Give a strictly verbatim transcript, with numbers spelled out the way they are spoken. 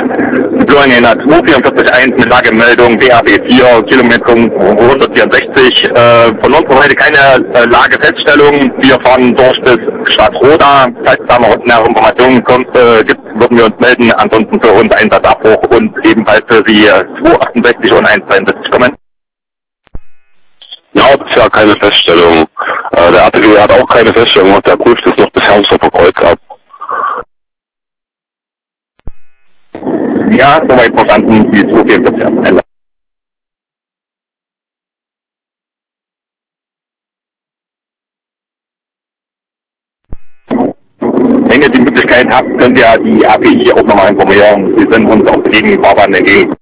Florian hat zwei vier vier eins mit Lagemeldung D A B vier, Kilometer hundertvierundsechzig. Äh, von unserer Seite keine äh, Lagefeststellung. Wir fahren durch bis Stadt Roda. Falls da noch nähere Informationen kommt, äh, gibt, würden wir uns melden. Ansonsten für uns Einsatzabbruch und ebenfalls für Sie äh, zwei achtundsechzig und eins zweiundsiebzig kommen. Ja, bisher keine Feststellung. Äh, der A T W hat auch keine Feststellung und der prüft es noch bis Hermsdorfer Kreuz ab. Ja, soweit verstanden, die zwei vier vier. Wenn ihr die Möglichkeit habt, könnt ihr die A P I auch nochmal informieren. Sie sind uns auf jeden Fahrbahn entgegen.